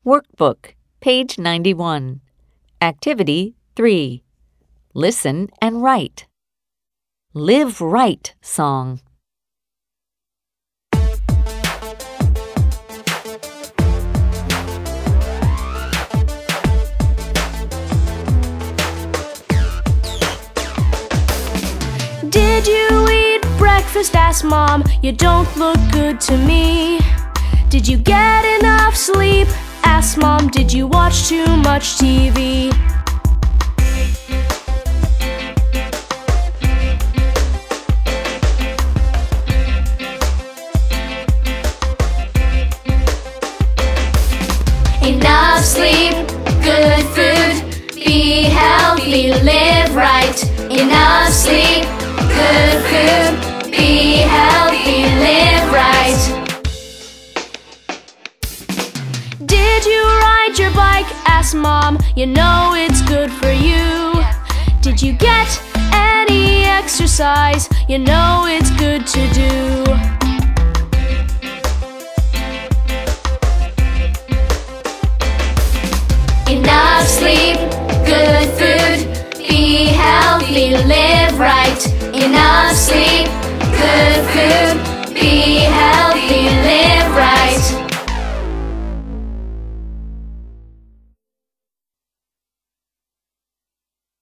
Workbook, page 91. Activity 3. Listen and write. Live Right song. Did you eat breakfast? Asked Mom. You don't look good to me. Did you get enough sleep? Asked Mom. Did you watch too much TV? Enough sleep, good food, be healthy, live right. Enough sleep, good food, be healthy, live right. Did you ride your bike? Asked Mom. You know it's good for you. Did you get any exercise? You know it's good to do. Enough sleep, good food, be healthy, live right. Enough sleep, good food,